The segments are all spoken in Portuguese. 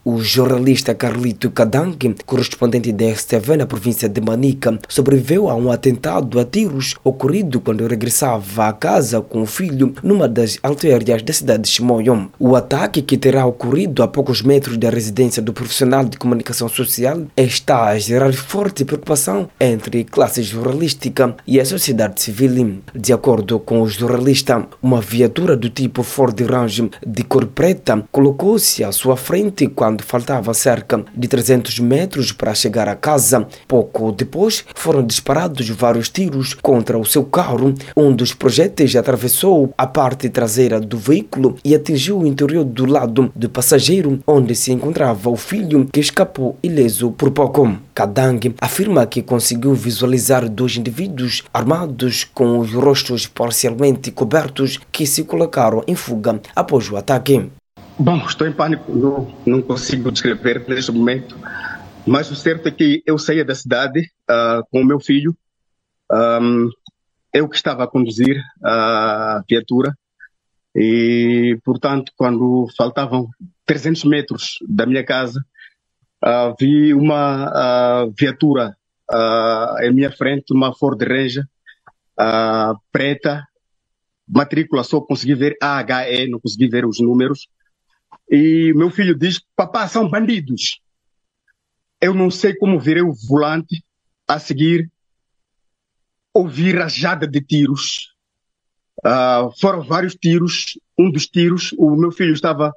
O jornalista Carlito Kadangue, correspondente da STV na província de Manica, sobreviveu a um atentado a tiros ocorrido quando regressava a casa com o filho numa das artérias da cidade de Chimoio. O ataque, que terá ocorrido a poucos metros da residência do profissional de comunicação social, está a gerar forte preocupação entre a classe jornalística e a sociedade civil. De acordo com o jornalista, uma viatura do tipo Ford Range de cor preta colocou-se à sua frente quando faltava cerca de 300 metros para chegar a casa. Pouco depois, foram disparados vários tiros contra o seu carro. Um dos projéteis atravessou a parte traseira do veículo e atingiu o interior do lado do passageiro, onde se encontrava o filho, que escapou ileso por pouco. Kadangue afirma que conseguiu visualizar dois indivíduos armados com os rostos parcialmente cobertos que se colocaram em fuga após o ataque. Bom, estou em pânico, não consigo descrever neste momento, mas o certo é que eu saía da cidade com o meu filho, eu que estava a conduzir a viatura e, portanto, quando faltavam 300 metros da minha casa, vi uma viatura em minha frente, uma Ford Ranger preta, matrícula só consegui ver AHE, não consegui ver os números. E meu filho diz: papá, são bandidos. Eu não sei como virei o volante. A seguir, ouvi rajada de tiros. Foram vários tiros. Um dos tiros, o meu filho estava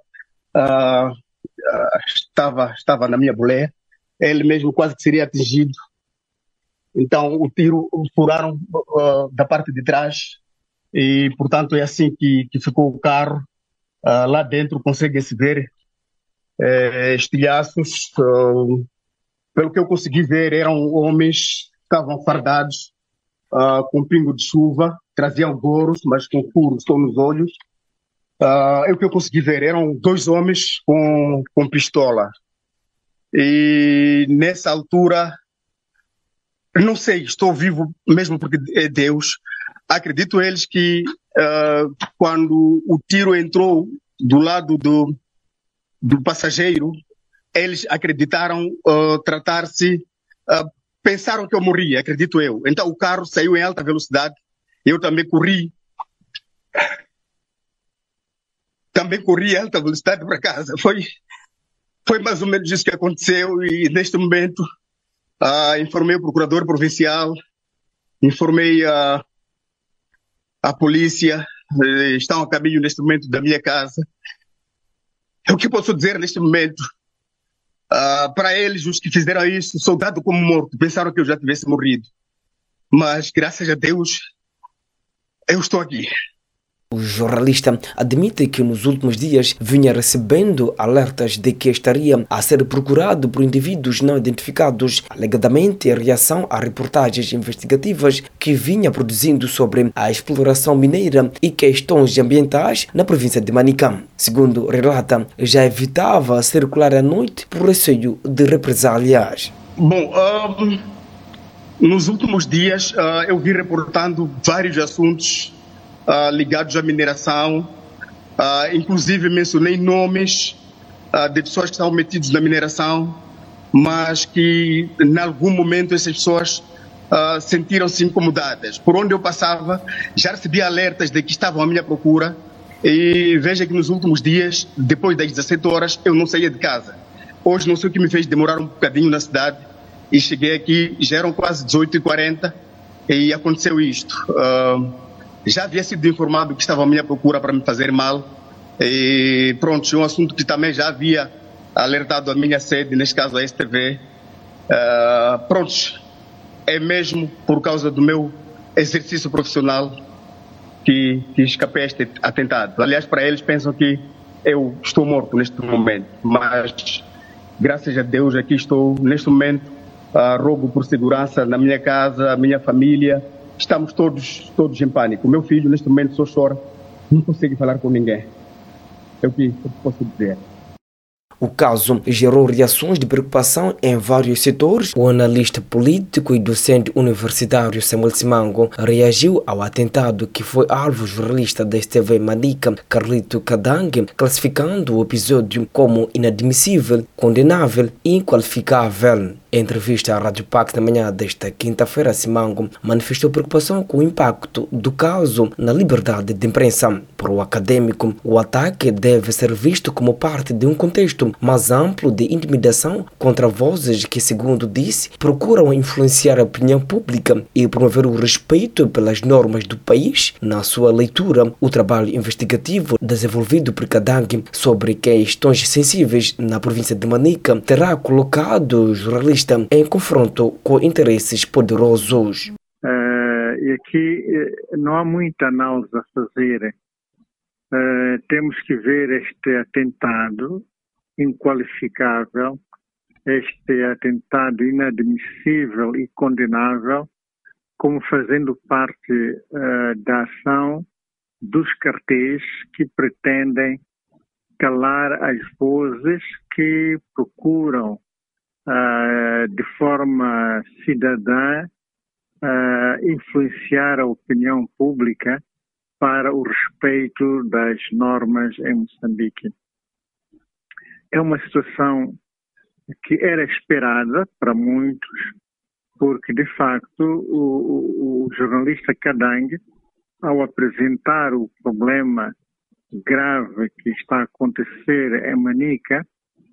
na minha boleia. Ele mesmo quase que seria atingido. Então, o tiro furaram da parte de trás. E, portanto, é assim que ficou o carro. Lá dentro consegue-se ver estilhaços. Pelo que eu consegui ver, eram homens que estavam fardados com pingo de chuva, traziam gorros, mas com furos só nos olhos. O que eu consegui ver eram dois homens com pistola. E nessa altura, não sei, estou vivo mesmo porque é Deus. Acredito eles que quando o tiro entrou do lado do passageiro, eles acreditaram tratar-se, pensaram que eu morria, acredito eu. Então o carro saiu em alta velocidade, eu também corri em alta velocidade para casa. Foi mais ou menos isso que aconteceu e neste momento informei o procurador provincial, informei a polícia, estão a caminho neste momento da minha casa. O que posso dizer neste momento? Para eles, os que fizeram isso, sou dado como morto. Pensaram que eu já tivesse morrido. Mas, graças a Deus, eu estou aqui. O jornalista admite que nos últimos dias vinha recebendo alertas de que estaria a ser procurado por indivíduos não identificados, alegadamente em reação a reportagens investigativas que vinha produzindo sobre a exploração mineira e questões ambientais na província de Manica. Segundo relata, já evitava circular à noite por receio de represálias. Bom, nos últimos dias eu vim reportando vários assuntos ligados à mineração, inclusive mencionei nomes de pessoas que estavam metidas na mineração, mas que em algum momento essas pessoas sentiram-se incomodadas. Por onde eu passava, já recebi alertas de que estavam à minha procura e veja que nos últimos dias, depois das 17 horas, eu não saía de casa. Hoje não sei o que me fez demorar um bocadinho na cidade e cheguei aqui, já eram quase 18h40 e aconteceu isto. Já havia sido informado que estava à minha procura para me fazer mal e pronto, é um assunto que também já havia alertado a minha sede, neste caso a STV. Pronto, é mesmo por causa do meu exercício profissional que escapei a este atentado. Aliás, para eles pensam que eu estou morto neste momento, mas graças a Deus aqui estou neste momento. Rogo por segurança na minha casa, a minha família. Estamos todos em pânico. O meu filho, neste momento, só chora. Não consegue falar com ninguém. É o que eu posso dizer. O caso gerou reações de preocupação em vários setores. O analista político e docente universitário Samuel Simango reagiu ao atentado que foi alvo jornalista da STV Manica, Carlito Kadange, classificando o episódio como inadmissível, condenável e inqualificável. Em entrevista à Rádio Pacto na manhã desta quinta-feira, Simango manifestou preocupação com o impacto do caso na liberdade de imprensa. Para o acadêmico, o ataque deve ser visto como parte de um contexto mais amplo de intimidação contra vozes que, segundo disse, procuram influenciar a opinião pública e promover o respeito pelas normas do país. Na sua leitura, o trabalho investigativo desenvolvido por Kadange sobre questões sensíveis na província de Manica terá colocado o jornalista em confronto com interesses poderosos. E aqui não há muita análise a fazer. Temos que ver este atentado inqualificável, este atentado inadmissível e condenável, como fazendo parte da ação dos cartéis que pretendem calar as vozes que procuram de forma cidadã influenciar a opinião pública para o respeito das normas em Moçambique. É uma situação que era esperada para muitos, porque de facto o jornalista Kadange, ao apresentar o problema grave que está a acontecer em Manica,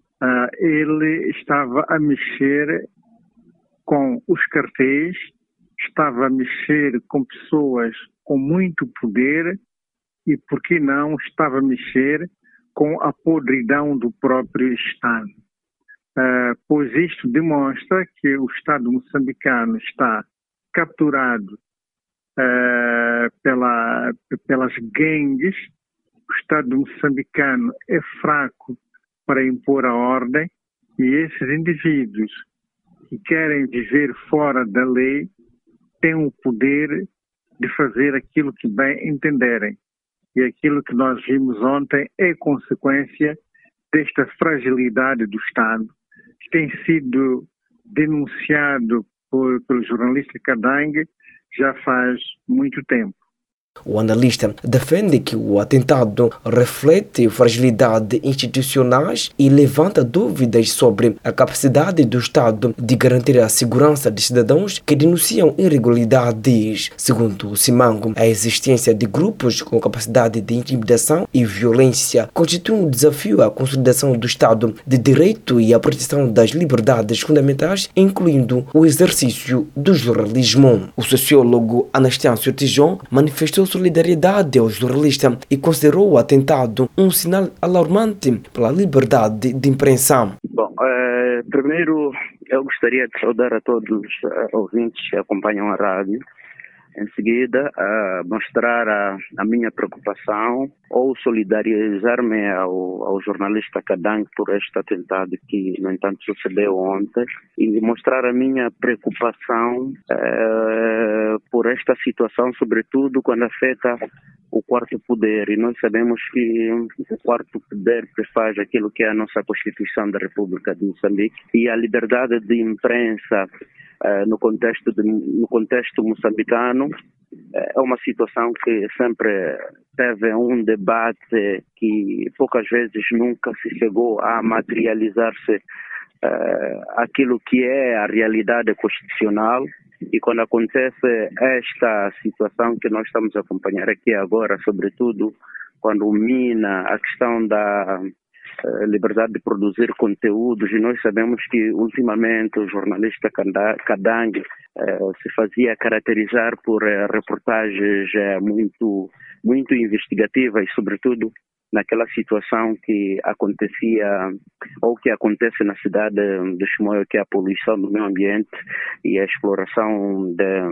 ele estava a mexer com os cartéis, estava a mexer com pessoas com muito poder e, por que não, estava a mexer com a podridão do próprio Estado. Pois isto demonstra que o Estado moçambicano está capturado pelas gangues. O Estado moçambicano é fraco para impor a ordem e esses indivíduos que querem viver fora da lei têm o poder de fazer aquilo que bem entenderem. E aquilo que nós vimos ontem é consequência desta fragilidade do Estado, que tem sido denunciado pelo jornalista Kadange já faz muito tempo. O analista defende que o atentado reflete fragilidades institucionais e levanta dúvidas sobre a capacidade do Estado de garantir a segurança de cidadãos que denunciam irregularidades. Segundo o Simango, a existência de grupos com capacidade de intimidação e violência constitui um desafio à consolidação do Estado de Direito e à proteção das liberdades fundamentais, incluindo o exercício do jornalismo. O sociólogo Anastácio Tijon manifestou solidariedade ao jornalista e considerou o atentado um sinal alarmante pela liberdade de imprensa. Bom, primeiro eu gostaria de saudar a todos os ouvintes que acompanham a rádio. Em seguida, mostrar a minha preocupação ou solidarizar-me ao jornalista Kadange por este atentado que, no entanto, sucedeu ontem e mostrar a minha preocupação por esta situação, sobretudo quando afeta o quarto poder. E nós sabemos que o quarto poder prefaz aquilo que é a nossa Constituição da República de Moçambique e a liberdade de imprensa no contexto moçambicano é uma situação que sempre teve um debate que poucas vezes nunca se chegou a materializar-se aquilo que é a realidade constitucional. E quando acontece esta situação que nós estamos a acompanhar aqui agora, sobretudo quando mina a questão da liberdade de produzir conteúdos, e nós sabemos que ultimamente o jornalista Kadange se fazia caracterizar por reportagens muito investigativas, sobretudo naquela situação que acontecia ou que acontece na cidade de Chimoio, que é a poluição do meio ambiente e a exploração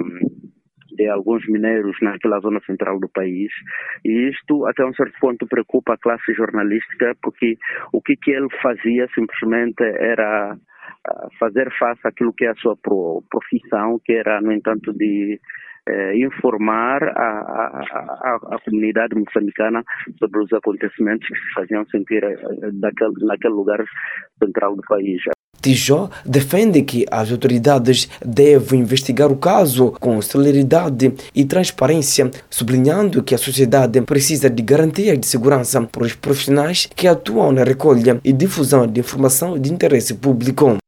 de alguns mineiros naquela zona central do país. E isto, até um certo ponto, preocupa a classe jornalística, porque o que ele fazia simplesmente era fazer face àquilo que é a sua profissão, que era, no entanto, de informar a comunidade moçambicana sobre os acontecimentos que se faziam sentir naquele lugar central do país. Tijó defende que as autoridades devem investigar o caso com celeridade e transparência, sublinhando que a sociedade precisa de garantias de segurança para os profissionais que atuam na recolha e difusão de informação de interesse público.